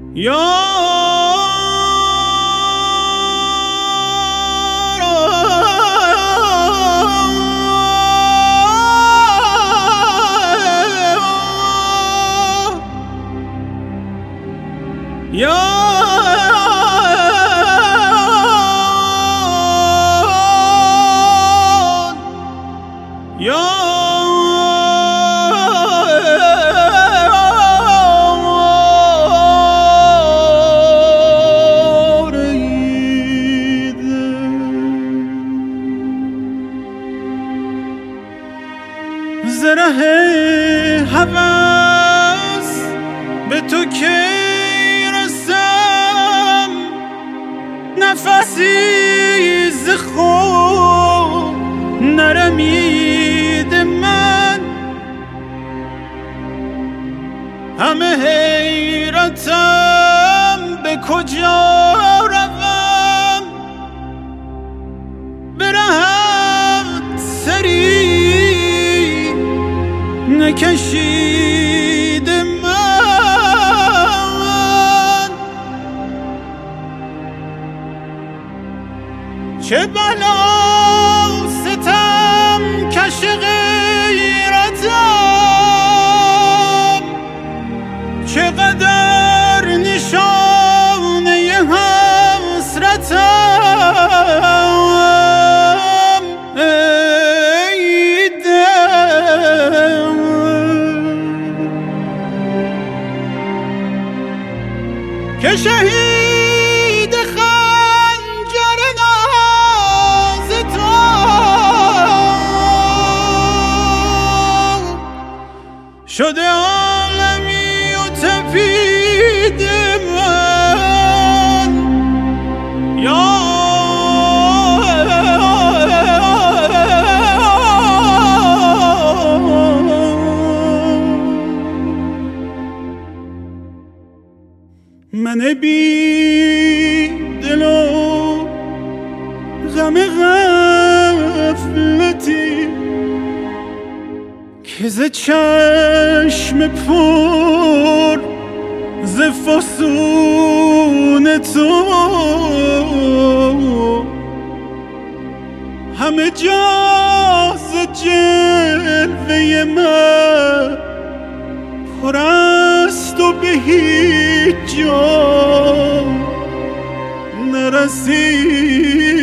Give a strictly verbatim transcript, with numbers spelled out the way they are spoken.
زره هوس به تو که رسم، نفسی ز خود نرمید من، همه حیرتم به کجا روم، برهم سری نکشید من، چه بلا ستم کش غیرتم، چقدر نشانه حسرتم، ای دل که شهید خنجر ناز تو شده عالمی و تپید من، یا من بی دل و غم غفلتی که ز چشم پر ز فسون تو همه جا ز جلوه من پر است و به هیچ جا نرسید.